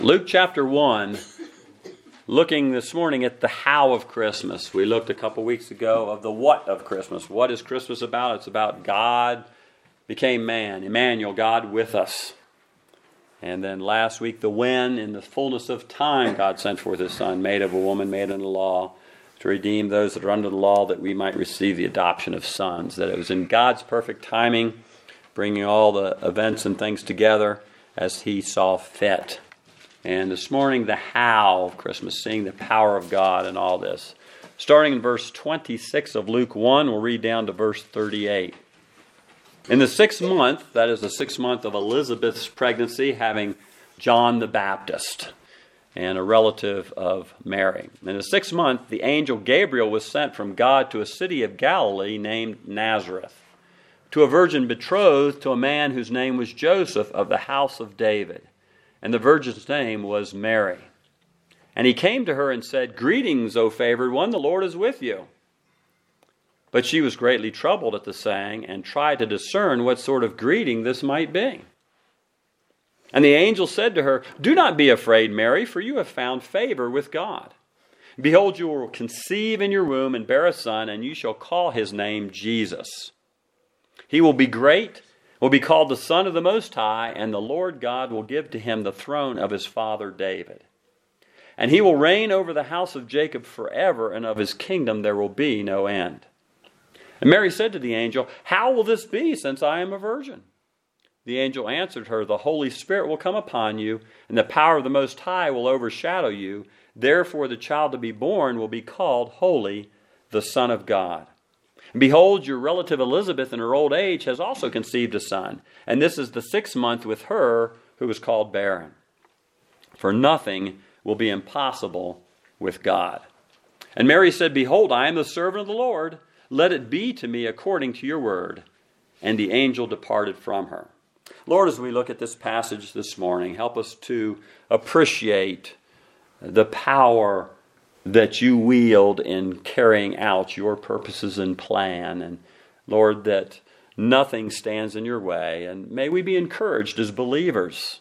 Luke chapter 1, looking this morning at the how of Christmas. We looked a couple weeks ago of the what of Christmas. What is Christmas about? It's about God became man, Emmanuel, God with us. And then last week, the when, in the fullness of time, God sent forth His Son, made of a woman, made under the law, to redeem those that are under the law, that we might receive the adoption of sons. That it was in God's perfect timing, bringing all the events and things together as He saw fit. And this morning, the how of Christmas, seeing the power of God in all this. Starting in verse 26 of Luke 1, we'll read down to verse 38. In the 6th month, that is the 6th month of Elizabeth's pregnancy, having John the Baptist, and a relative of Mary. In the 6th month, the angel Gabriel was sent from God to a city of Galilee named Nazareth, to a virgin betrothed to a man whose name was Joseph of the house of David. And the virgin's name was Mary. And he came to her and said, "Greetings, O favored one, the Lord is with you." But she was greatly troubled at the saying, and tried to discern what sort of greeting this might be. And the angel said to her, "Do not be afraid, Mary, for you have found favor with God. Behold, you will conceive in your womb and bear a son, and you shall call his name Jesus. He will be great, will be called the Son of the Most High, and the Lord God will give to him the throne of his father David. And he will reign over the house of Jacob forever, and of his kingdom there will be no end." And Mary said to the angel, "How will this be, since I am a virgin?" The angel answered her, "The Holy Spirit will come upon you, and the power of the Most High will overshadow you. Therefore the child to be born will be called Holy, the Son of God. And behold, your relative Elizabeth in her old age has also conceived a son, and this is the 6th month with her who is called barren. For nothing will be impossible with God." And Mary said, "Behold, I am the servant of the Lord. Let it be to me according to your word." And the angel departed from her. Lord, as we look at this passage this morning, help us to appreciate the power that you wield in carrying out your purposes and plan. And Lord, that nothing stands in your way. And may we be encouraged as believers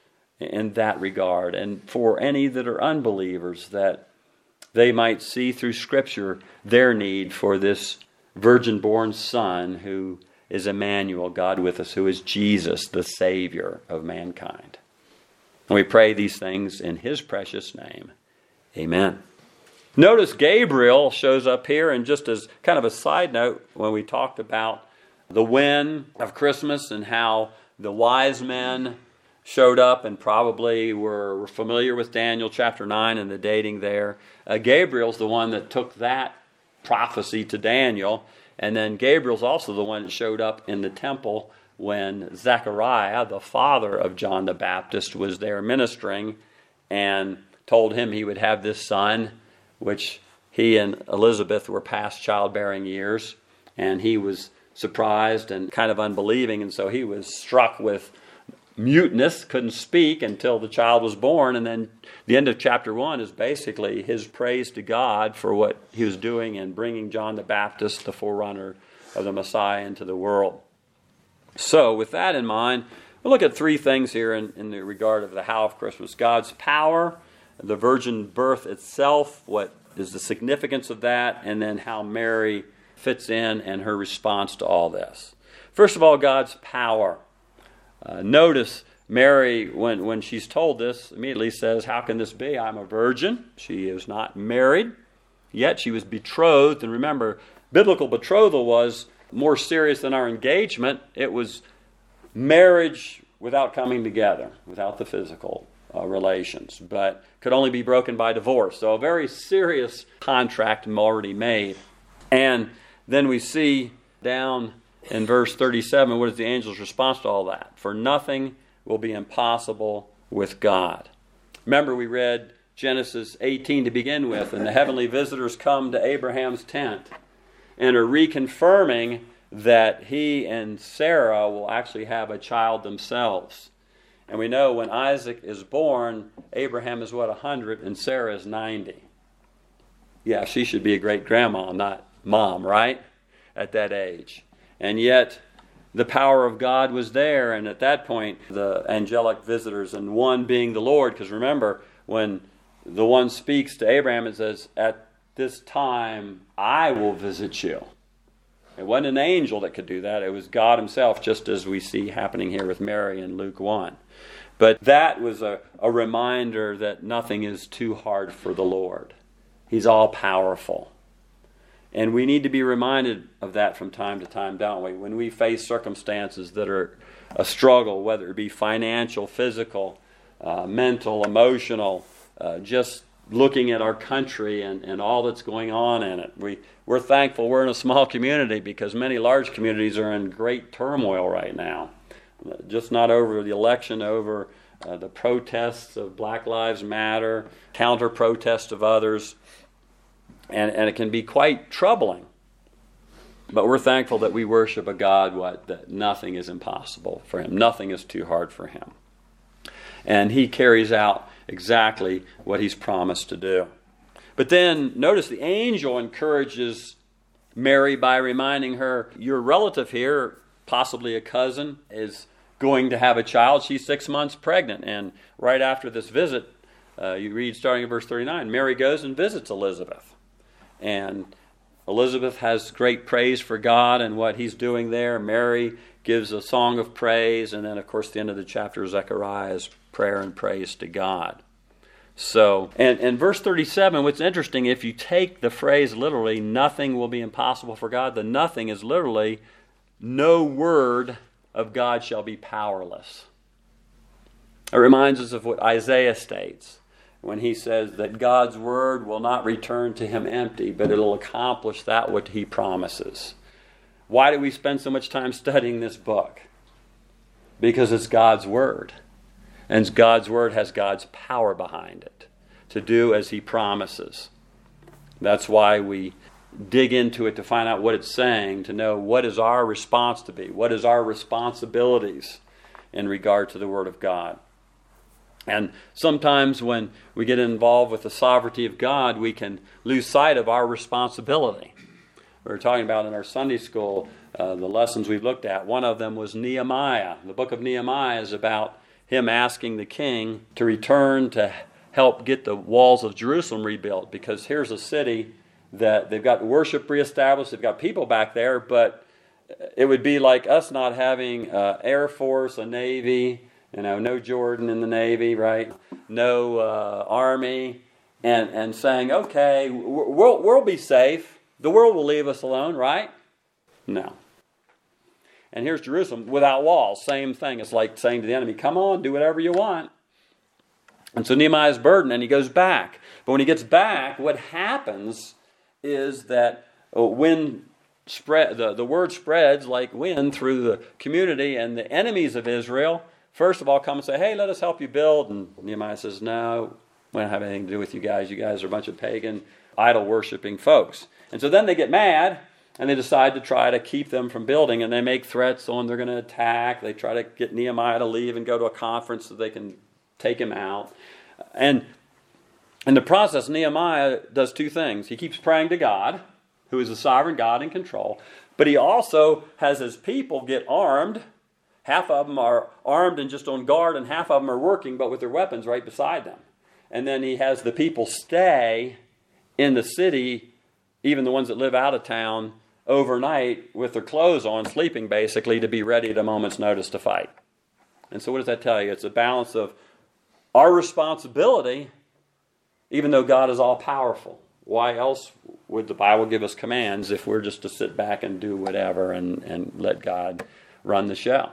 in that regard. And for any that are unbelievers, that they might see through Scripture their need for this virgin-born Son who is Emmanuel, God with us, who is Jesus, the Savior of mankind. And we pray these things in His precious name. Amen. Notice Gabriel shows up here, and just as kind of a side note, when we talked about the when of Christmas and how the wise men showed up and probably were familiar with Daniel chapter 9 and the dating there. Gabriel's the one that took that prophecy to Daniel, and then Gabriel's also the one that showed up in the temple when Zechariah, the father of John the Baptist, was there ministering and told him he would have this son, which he and Elizabeth were past childbearing years, and he was surprised and kind of unbelieving, and so he was struck with muteness, couldn't speak until the child was born. And then the end of chapter 1 is basically his praise to God for what he was doing in bringing John the Baptist, the forerunner of the Messiah, into the world. So with that in mind, we'll look at 3 things here in the regard of the how of Christmas. God's power, the virgin birth itself, what is the significance of that, and then how Mary fits in and her response to all this. First of all, God's power. Notice Mary, when she's told this, immediately says, "How can this be? I'm a virgin." She is not married, yet she was betrothed. And remember, biblical betrothal was more serious than our engagement. It was marriage without coming together, without the physical relations, but could only be broken by divorce. So a very serious contract already made. And then we see down in verse 37, what is the angel's response to all that? For nothing will be impossible with God. Remember, we read Genesis 18 to begin with, and the heavenly visitors come to Abraham's tent and are reconfirming that he and Sarah will actually have a child themselves. And we know when Isaac is born, Abraham is 100 and Sarah is 90. Yeah, she should be a great grandma, not mom, right? At that age. And yet the power of God was there, and at that point, the angelic visitors, and one being the Lord, because remember, when the one speaks to Abraham, it says, "At this time, I will visit you." It wasn't an angel that could do that. It was God himself, just as we see happening here with Mary in Luke 1. But that was a reminder that nothing is too hard for the Lord. He's all-powerful. And we need to be reminded of that from time to time, don't we? When we face circumstances that are a struggle, whether it be financial, physical, mental, emotional, just looking at our country and all that's going on in it. We're thankful we're in a small community, because many large communities are in great turmoil right now. Just not over the election, over the protests of Black Lives Matter, counter-protests of others, and it can be quite troubling. But we're thankful that we worship a God that nothing is impossible for him. Nothing is too hard for him. And he carries out exactly what he's promised to do. But then, notice the angel encourages Mary by reminding her, your relative here, possibly a cousin, is going to have a child. She's 6 months pregnant. And right after this visit, you read starting in verse 39, Mary goes and visits Elizabeth. And Elizabeth has great praise for God and what he's doing there. Mary gives a song of praise. And then, of course, the end of the chapter, Zechariah's prayer and praise to God. So, and verse 37, what's interesting, if you take the phrase literally, nothing will be impossible for God, the nothing is literally, no word of God shall be powerless. It reminds us of what Isaiah states when he says that God's word will not return to him empty, but it'll accomplish that what he promises. Why do we spend so much time studying this book? Because it's God's word. And God's word has God's power behind it to do as he promises. That's why we dig into it to find out what it's saying, to know what is our response to be, what is our responsibilities in regard to the word of God. And sometimes when we get involved with the sovereignty of God, we can lose sight of our responsibility. We were talking about in our Sunday school, the lessons we've looked at. One of them was Nehemiah. The book of Nehemiah is about him asking the king to return to help get the walls of Jerusalem rebuilt, because here's a city that they've got worship reestablished, they've got people back there, but it would be like us not having Air Force, a Navy, no Jordan in the Navy, right? No Army, and saying, okay, we'll be safe, the world will leave us alone, right? No. And here's Jerusalem without walls. Same thing. It's like saying to the enemy, come on, do whatever you want. And so Nehemiah's burdened, and he goes back. But when he gets back, what happens is that the word spreads like wind through the community, and the enemies of Israel, first of all, come and say, hey, let us help you build. And Nehemiah says, no, we don't have anything to do with you guys. You guys are a bunch of pagan, idol-worshiping folks. And so then they get mad, and they decide to try to keep them from building, and they make threats on they're going to attack. They try to get Nehemiah to leave and go to a conference so they can take him out. And in the process, Nehemiah does two things. He keeps praying to God, who is the sovereign God in control, but he also has his people get armed. Half of them are armed and just on guard, and half of them are working, but with their weapons right beside them. And then he has the people stay in the city, even the ones that live out of town, overnight with their clothes on, sleeping basically, to be ready at a moment's notice to fight. And so what does that tell you? It's a balance of our responsibility, even though God is all-powerful. Why else would the Bible give us commands if we're just to sit back and do whatever and let God run the show?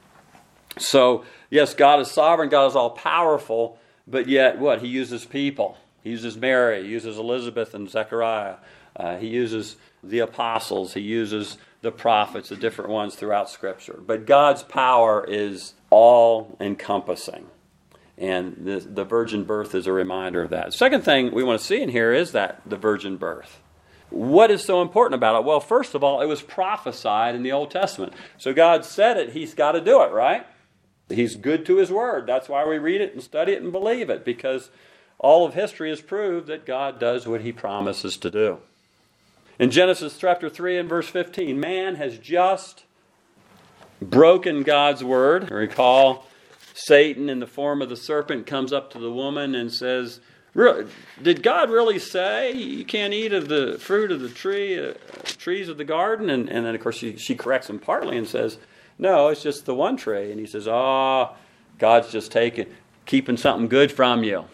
So, yes, God is sovereign, God is all-powerful, but yet what? He uses people. He uses Mary, he uses Elizabeth and Zechariah. He uses the apostles, he uses the prophets, the different ones throughout Scripture. But God's power is all-encompassing. And the virgin birth is a reminder of that. Second thing we want to see in here is that the virgin birth. What is so important about it? Well, first of all, it was prophesied in the Old Testament. So God said it, he's got to do it, right? He's good to his word. That's why we read it and study it and believe it, because all of history has proved that God does what he promises to do. In Genesis chapter 3 and verse 15, man has just broken God's word. Recall, Satan in the form of the serpent comes up to the woman and says, did God really say you can't eat of the fruit of the trees of the garden? And then, of course, she corrects him partly and says, no, it's just the one tree. And he says, God's just keeping something good from you.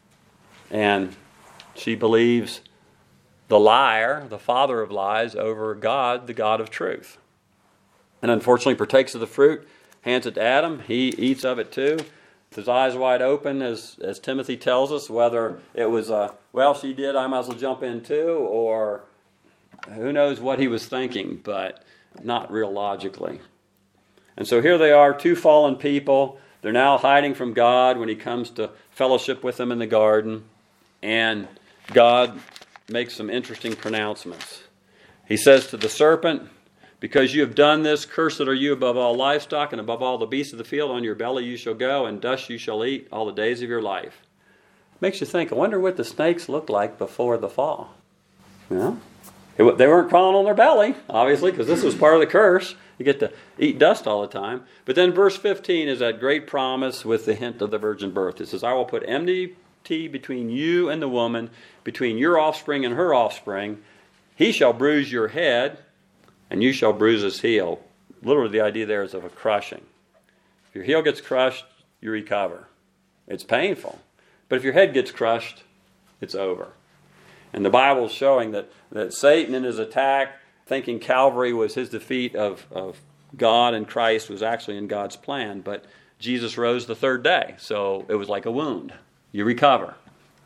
And she believes the liar, the father of lies, over God, the God of truth. And unfortunately partakes of the fruit, hands it to Adam. He eats of it too. His eyes wide open, as Timothy tells us, whether it was, she did, I might as well jump in too, or who knows what he was thinking, but not real logically. And so here they are, two fallen people. They're now hiding from God when he comes to fellowship with them in the garden. And God makes some interesting pronouncements. He says to the serpent, because you have done this, cursed are you above all livestock and above all the beasts of the field. On your belly you shall go, and dust you shall eat all the days of your life. Makes you think, I wonder what the snakes looked like before the fall. Well, they weren't crawling on their belly, obviously, because this was part of the curse. You get to eat dust all the time. But then verse 15 is that great promise with the hint of the virgin birth. It says, I will put enmity between you and the woman, between your offspring and her offspring. He shall bruise your head, and you shall bruise his heel. Literally, the idea there is of a crushing. If your heel gets crushed, you recover. It's painful. But if your head gets crushed, it's over. And the Bible is showing that Satan in his attack, thinking Calvary was his defeat of God and Christ, was actually in God's plan. But Jesus rose the third day, so it was like a wound. You recover.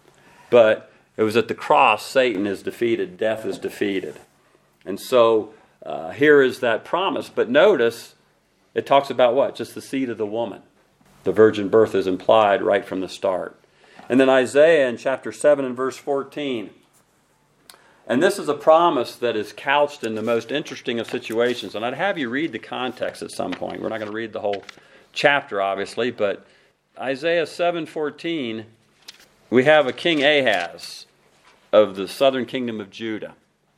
But it was at the cross Satan is defeated, death is defeated. And so here is that promise. But notice, it talks about what? Just the seed of the woman. The virgin birth is implied right from the start. And then Isaiah in chapter 7 and verse 14. And this is a promise that is couched in the most interesting of situations. And I'd have you read the context at some point. We're not going to read the whole chapter, obviously. But Isaiah 7:14, we have a King Ahaz of the southern kingdom of Judah.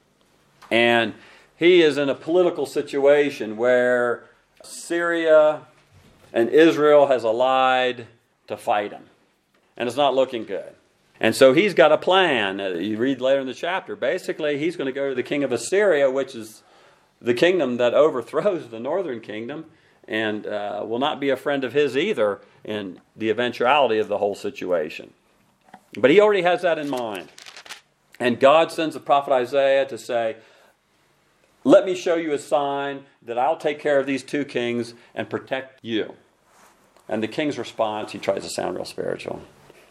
And he is in a political situation where Syria and Israel has allied to fight him. And it's not looking good. And so he's got a plan. You read later in the chapter. Basically, he's going to go to the king of Assyria, which is the kingdom that overthrows the northern kingdom, and will not be a friend of his either in the eventuality of the whole situation. But he already has that in mind. And God sends the prophet Isaiah to say, let me show you a sign that I'll take care of these two kings and protect you. And the king's response, he tries to sound real spiritual.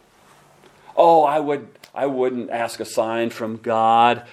Oh, I wouldn't ask a sign from God.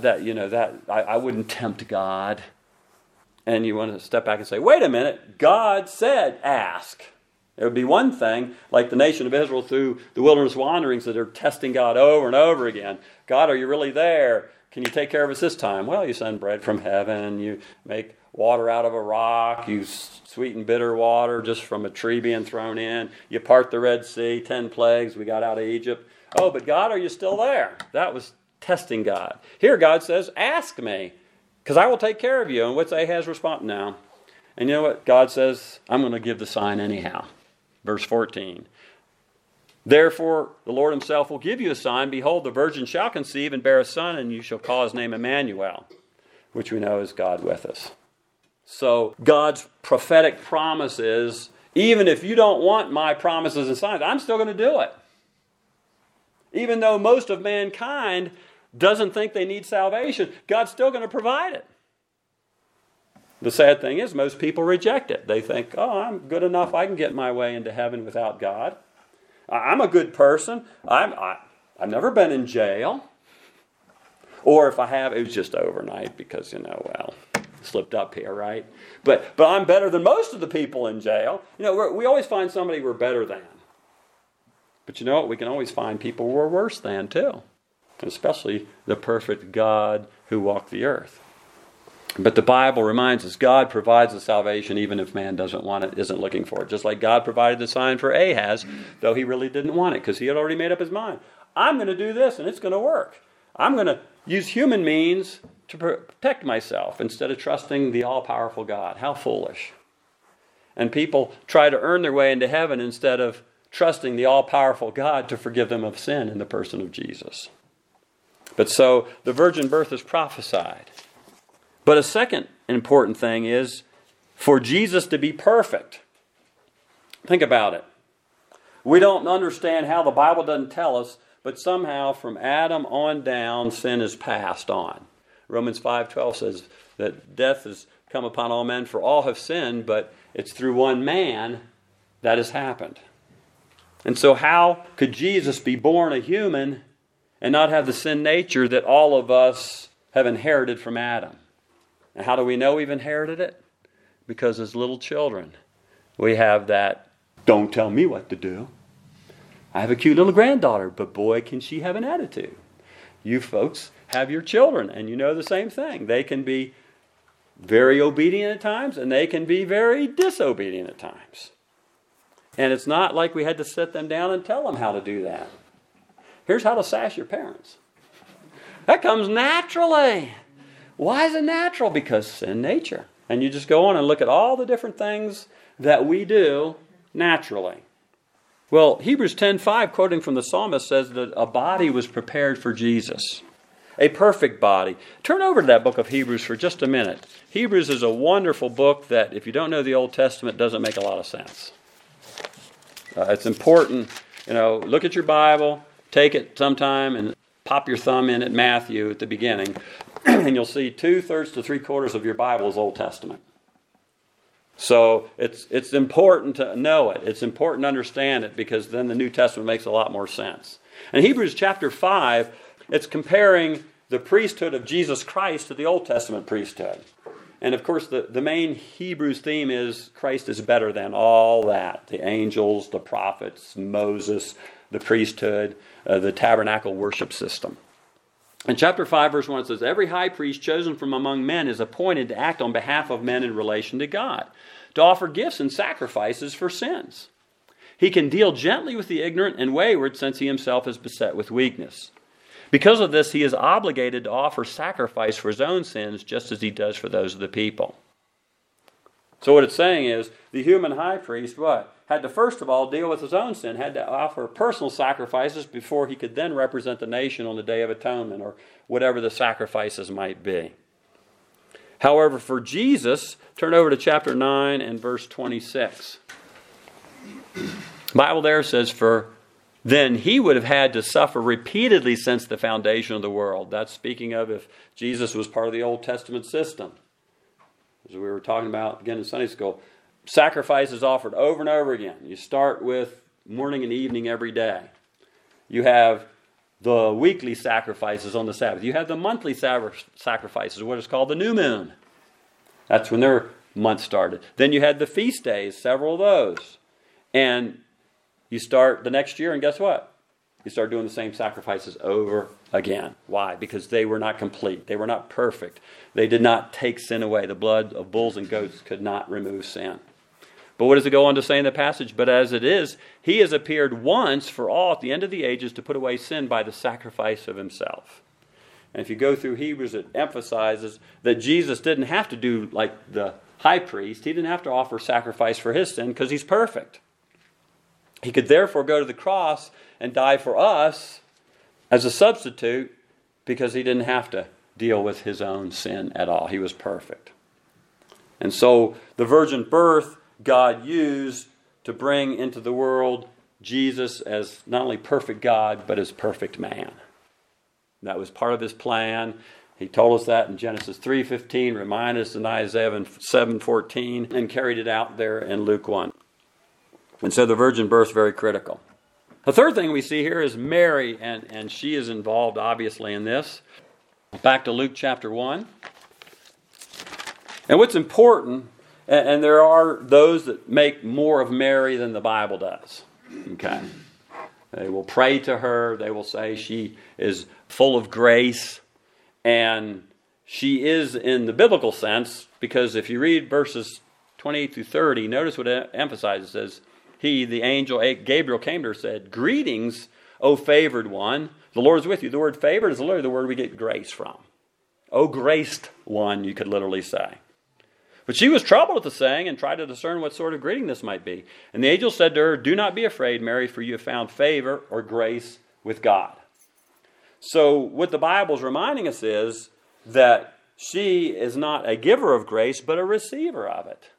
I wouldn't tempt God. And you want to step back and say, wait a minute, God said ask. It would be one thing, like the nation of Israel through the wilderness wanderings, that are testing God over and over again. God, are you really there? Can you take care of us this time? Well, you send bread from heaven. You make water out of a rock. You sweeten bitter water just from a tree being thrown in. You part the Red Sea, 10 plagues. We got out of Egypt. Oh, but God, are you still there? That was testing God. Here God says, ask me, because I will take care of you. And what's Ahaz's response now? And you know what? God says, I'm going to give the sign anyhow. Verse 14. Therefore, the Lord himself will give you a sign. Behold, the virgin shall conceive and bear a son, and you shall call his name Emmanuel, which we know is God with us. So God's prophetic promise is, even if you don't want my promises and signs, I'm still going to do it. Even though most of mankind doesn't think they need salvation, God's still going to provide it. The sad thing is, most people reject it. They think, oh, I'm good enough. I can get my way into heaven without God. I'm a good person. I've never been in jail. Or if I have, it was just overnight because, slipped up here, right? But I'm better than most of the people in jail. We always find somebody we're better than. But you know what? We can always find people we're worse than too. Especially the perfect God who walked the earth. But the Bible reminds us God provides the salvation even if man doesn't want it, isn't looking for it. Just like God provided the sign for Ahaz, though he really didn't want it because he had already made up his mind. I'm going to do this and it's going to work. I'm going to use human means to protect myself instead of trusting the all-powerful God. How foolish. And people try to earn their way into heaven instead of trusting the all-powerful God to forgive them of sin in the person of Jesus. But so the virgin birth is prophesied. But a second important thing is for Jesus to be perfect. Think about it. We don't understand how the Bible doesn't tell us, but somehow from Adam on down, sin is passed on. Romans 5:12 says that death has come upon all men, for all have sinned, but it's through one man that has happened. And so how could Jesus be born a human and not have the sin nature that all of us have inherited from Adam? And how do we know we've inherited it? Because as little children, we have that, don't tell me what to do. I have a cute little granddaughter, but boy, can she have an attitude. You folks have your children, and you know the same thing. They can be very obedient at times, and they can be very disobedient at times. And it's not like we had to sit them down and tell them how to do that. Here's how to sass your parents. That comes naturally. Why is it natural? Because sin nature. And you just go on and look at all the different things that we do naturally. Well, Hebrews 10:5, quoting from the psalmist, says that a body was prepared for Jesus. A perfect body. Turn over to that book of Hebrews for just a minute. Hebrews is a wonderful book that, if you don't know the Old Testament, doesn't make a lot of sense. It's important, look at your Bible, take it sometime and pop your thumb in at Matthew at the beginning, and you'll see 2/3 to 3/4 of your Bible is Old Testament. So it's important to know it. It's important to understand it, because then the New Testament makes a lot more sense. In Hebrews chapter 5, it's comparing the priesthood of Jesus Christ to the Old Testament priesthood. And of course, the main Hebrews theme is Christ is better than all that. The angels, the prophets, Moses, the priesthood, the tabernacle worship system. In chapter 5, verse 1, it says, every high priest chosen from among men is appointed to act on behalf of men in relation to God, to offer gifts and sacrifices for sins. He can deal gently with the ignorant and wayward, since he himself is beset with weakness. Because of this, he is obligated to offer sacrifice for his own sins, just as he does for those of the people. So what it's saying is, the human high priest, had to first of all deal with his own sin, had to offer personal sacrifices before he could then represent the nation on the Day of Atonement, or whatever the sacrifices might be. However, for Jesus, turn over to chapter 9 and verse 26. The Bible there says, for then he would have had to suffer repeatedly since the foundation of the world. That's speaking of if Jesus was part of the Old Testament system. As we were talking about again in Sunday school, sacrifices offered over and over again. You start with morning and evening every day. You have the weekly sacrifices on the Sabbath. You have the monthly sacrifices, what is called the new moon. That's when their month started. Then you had the feast days, several of those. And you start the next year, and guess what? You start doing the same sacrifices over again. Why? Because they were not complete. They were not perfect. They did not take sin away. The blood of bulls and goats could not remove sin. But what does it go on to say in the passage? But as it is, he has appeared once for all at the end of the ages to put away sin by the sacrifice of himself. And if you go through Hebrews, it emphasizes that Jesus didn't have to do like the high priest. He didn't have to offer sacrifice for his sin because he's perfect. He could therefore go to the cross and die for us as a substitute because he didn't have to deal with his own sin at all. He was perfect. And so the virgin birth God used to bring into the world Jesus as not only perfect God, but as perfect man. That was part of his plan. He told us that in Genesis 3:15, reminded us in Isaiah 7:14, and carried it out there in Luke 1. And so the virgin birth is very critical. The third thing we see here is Mary, and she is involved obviously in this. Back to Luke chapter 1. And what's important, and there are those that make more of Mary than the Bible does. Okay. They will pray to her. They will say she is full of grace. And she is in the biblical sense, because if you read verses 28 through 30, notice what it emphasizes. It says, he, the angel Gabriel, came to her and said, greetings, O favored one. The Lord is with you. The word favored is literally the word we get grace from. O graced one, you could literally say. But she was troubled at the saying and tried to discern what sort of greeting this might be. And the angel said to her, "Do not be afraid, Mary, for you have found favor," or grace, with God. So what the Bible is reminding us is that she is not a giver of grace, but a receiver of it.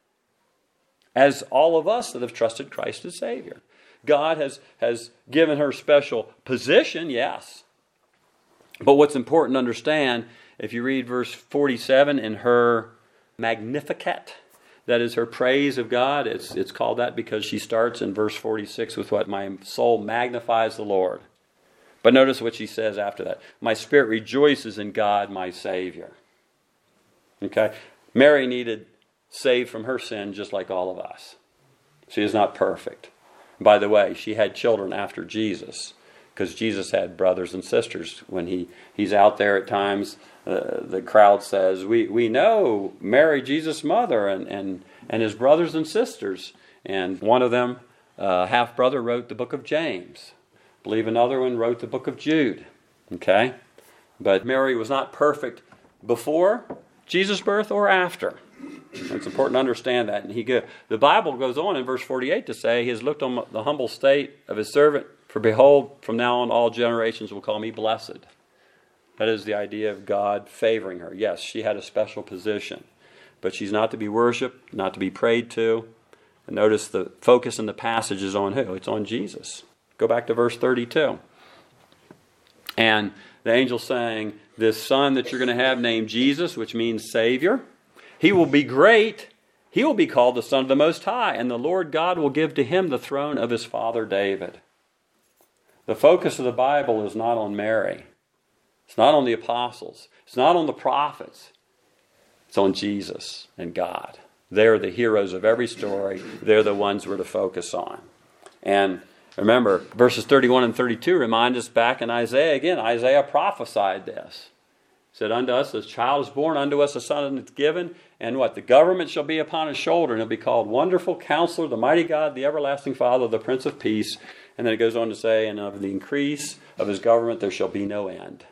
As all of us that have trusted Christ as Savior. God has given her special position, yes. But what's important to understand, if you read verse 47 in her Magnificat, that is her praise of God. It's called that because she starts in verse 46 with what my soul magnifies the Lord. But notice what she says after that. My spirit rejoices in God, my Savior. Okay? Mary needed saved from her sin just like all of us. She is not perfect. By the way, she had children after Jesus because Jesus had brothers and sisters. When he's out there at times, the crowd says, we know Mary, Jesus' mother, and his brothers and sisters. And one of them, half-brother, wrote the book of James. I believe another one wrote the book of Jude. Okay? But Mary was not perfect before Jesus' birth or after. It's important to understand that. And the Bible goes on in verse 48 to say, He has looked on the humble state of His servant, for behold, from now on all generations will call me blessed. That is the idea of God favoring her. Yes, she had a special position, but she's not to be worshipped, not to be prayed to. And notice the focus in the passage is on who? It's on Jesus. Go back to verse 32. And the angel saying, this son that you're going to have named Jesus, which means Savior, he will be great. He will be called the Son of the Most High, and the Lord God will give to him the throne of his father David. The focus of the Bible is not on Mary. It's not on the apostles. It's not on the prophets. It's on Jesus and God. They're the heroes of every story. They're the ones we're to focus on. And remember, verses 31 and 32 remind us back in Isaiah again. Isaiah prophesied this. He said, unto us a child is born, unto us a son is given, and what? The government shall be upon his shoulder, and he'll be called Wonderful Counselor, the Mighty God, the Everlasting Father, the Prince of Peace. And then it goes on to say, and of the increase of his government there shall be no end.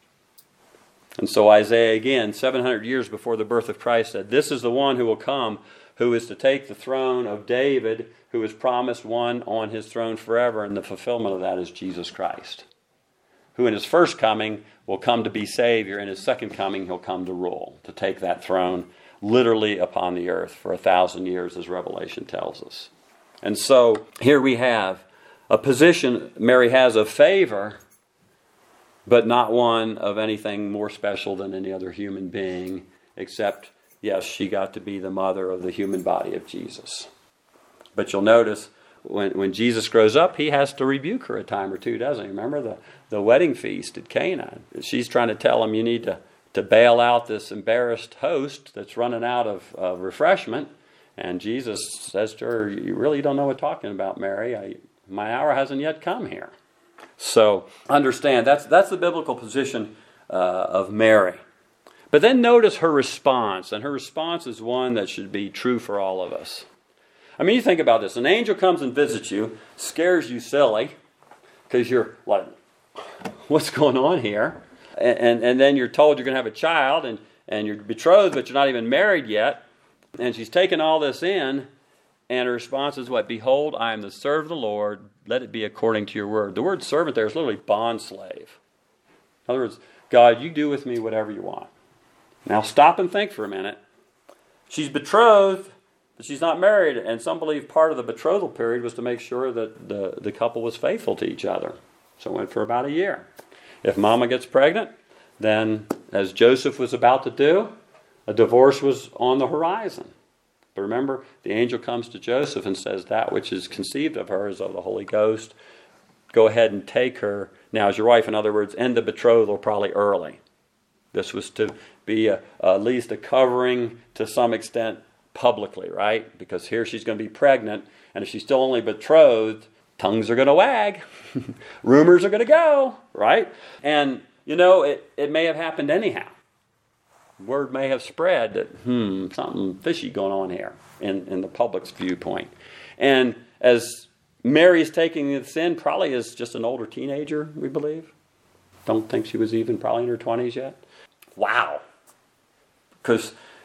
And so Isaiah again, 700 years before the birth of Christ, said, this is the one who will come, who is to take the throne of David, who is promised one on his throne forever, and the fulfillment of that is Jesus Christ, who in his first coming will come to be Savior. In his second coming, he'll come to rule, to take that throne literally upon the earth for 1,000 years, as Revelation tells us. And so here we have a position Mary has of favor, but not one of anything more special than any other human being, except, yes, she got to be the mother of the human body of Jesus. But you'll notice when Jesus grows up, he has to rebuke her a time or two, doesn't he? Remember the wedding feast at Cana? She's trying to tell him, you need to bail out this embarrassed host that's running out of refreshment. And Jesus says to her, you really don't know what you're talking about, Mary. My hour hasn't yet come here. So understand, that's the biblical position of Mary. But then notice her response. And her response is one that should be true for all of us. I mean, you think about this. An angel comes and visits you, scares you silly, because you're like, what's going on here? And then you're told you're going to have a child, and you're betrothed, but you're not even married yet. And she's taken all this in, and her response is what? Behold, I am the servant of the Lord. Let it be according to your word. The word servant there is literally bond slave. In other words, God, you do with me whatever you want. Now stop and think for a minute. She's betrothed, but she's not married, and some believe part of the betrothal period was to make sure that the couple was faithful to each other. So it went for about a year. If mama gets pregnant, then as Joseph was about to do, a divorce was on the horizon. But remember, the angel comes to Joseph and says, that which is conceived of her is of the Holy Ghost. Go ahead and take her now as your wife. In other words, end the betrothal probably early. This was to be at least a covering to some extent publicly, right? Because here she's going to be pregnant, and if she's still only betrothed, tongues are going to wag. Rumors are going to go, right? And, it may have happened anyhow. Word may have spread that, something fishy going on here in the public's viewpoint. And as Mary's taking this in, probably as just an older teenager, we believe. Don't think she was even probably in her 20s yet. Wow. Because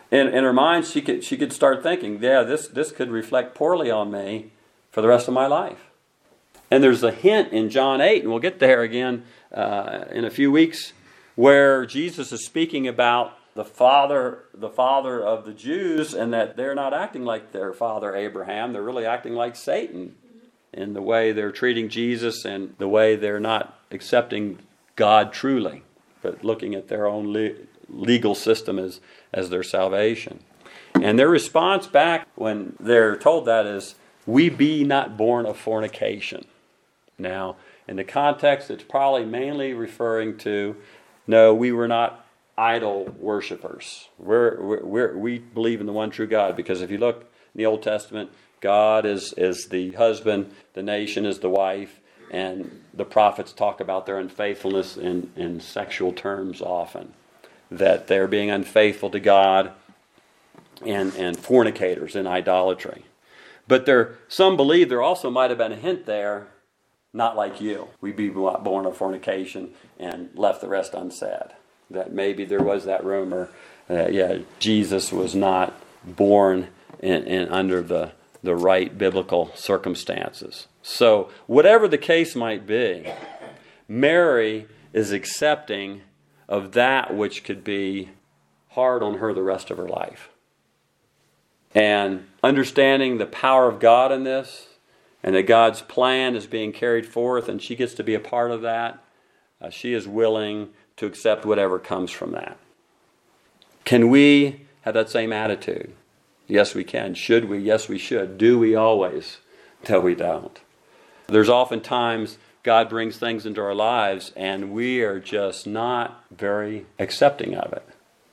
in her mind, she could start thinking, yeah, this could reflect poorly on me for the rest of my life. And there's a hint in John 8, and we'll get there again in a few weeks, where Jesus is speaking about the father of the Jews, and that they're not acting like their father Abraham. They're really acting like Satan in the way they're treating Jesus and the way they're not accepting God truly, but looking at their own legal system as their salvation. And their response back when they're told that is, "We be not born of fornication." Now, in the context, it's probably mainly referring to, no, we were not idol worshipers. We believe in the one true God, because if you look in the Old Testament, God is the husband, the nation is the wife, and the prophets talk about their unfaithfulness in sexual terms often, that they're being unfaithful to God and fornicators in idolatry. But some believe there also might have been a hint there, not like you. We be born of fornication and left the rest unsaid. That maybe there was that rumor that, Jesus was not born in under the right biblical circumstances. So whatever the case might be, Mary is accepting of that which could be hard on her the rest of her life. And understanding the power of God in this, and that God's plan is being carried forth, and she gets to be a part of that, she is willing to accept whatever comes from that. Can we have that same attitude? Yes, we can. Should we? Yes, we should. Do we always? No, we don't. There's often times God brings things into our lives and we are just not very accepting of it.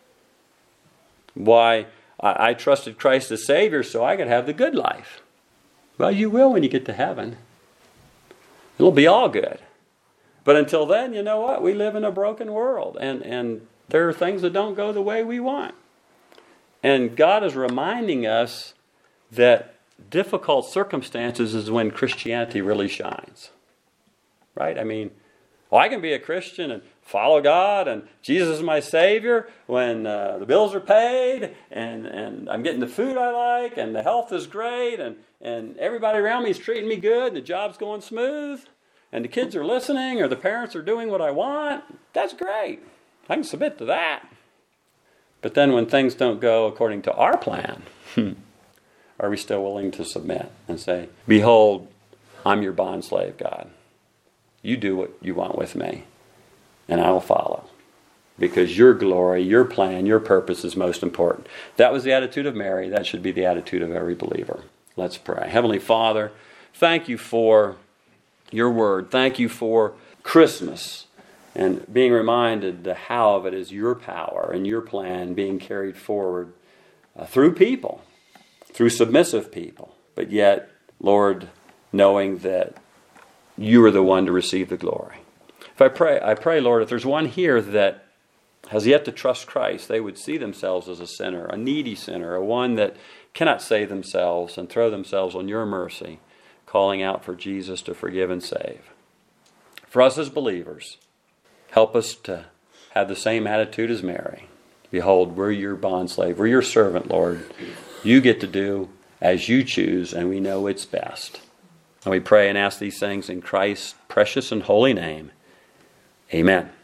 Why? I trusted Christ as Savior so I could have the good life. Well, you will when you get to heaven. It'll be all good. But until then, you know what? We live in a broken world, and there are things that don't go the way we want. And God is reminding us that difficult circumstances is when Christianity really shines. Right? I mean, I can be a Christian and follow God, and Jesus is my Savior when the bills are paid, and I'm getting the food I like, and the health is great, and everybody around me is treating me good, and the job's going smooth, and the kids are listening, or the parents are doing what I want. That's great. I can submit to that. But then when things don't go according to our plan, are we still willing to submit and say, "Behold, I'm your bondslave, God. You do what you want with me, and I will follow. Because your glory, your plan, your purpose is most important." That was the attitude of Mary. That should be the attitude of every believer. Let's pray. Heavenly Father, thank you for your word. Thank you for Christmas and being reminded the how of it is your power and your plan being carried forward through people, through submissive people. But yet, Lord, knowing that you are the one to receive the glory. I pray, Lord, if there's one here that has yet to trust Christ, they would see themselves as a sinner, a needy sinner, a one that cannot save themselves, and throw themselves on your mercy, calling out for Jesus to forgive and save. For us as believers, help us to have the same attitude as Mary. Behold, we're your bondslave. We're your servant, Lord. You get to do as you choose, and we know it's best. And we pray and ask these things in Christ's precious and holy name. Amen.